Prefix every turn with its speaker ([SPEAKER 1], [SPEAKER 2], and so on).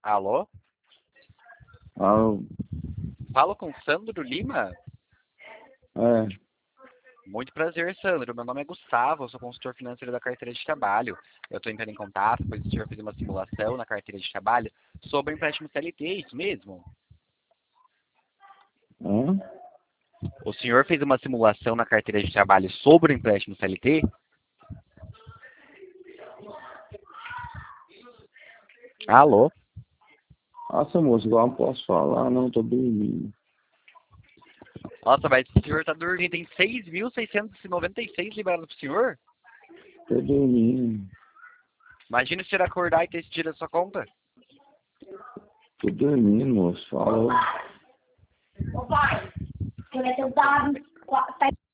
[SPEAKER 1] Alô?
[SPEAKER 2] Ah,
[SPEAKER 1] Falo com Sandro Lima?
[SPEAKER 2] é.
[SPEAKER 1] Muito prazer, Sandro. Meu nome é Gustavo, eu sou consultor financeiro da carteira de trabalho. Eu estou entrando em contato, pois o senhor fez uma simulação na carteira de trabalho sobre empréstimo CLT, é isso mesmo?
[SPEAKER 2] Hã?
[SPEAKER 1] O senhor fez uma simulação na carteira de trabalho sobre o empréstimo CLT? Alô?
[SPEAKER 2] Nossa, moço, igual não posso falar, não, tô dormindo.
[SPEAKER 1] Nossa, mas o senhor está dormindo. Tem 6.696 liberados para o senhor?
[SPEAKER 2] Tô dormindo.
[SPEAKER 1] Imagina se o senhor acordar e ter esse dinheiro na sua conta.
[SPEAKER 2] Tô dormindo, moço. Falou.
[SPEAKER 3] Ô pai, você vai ter o dado.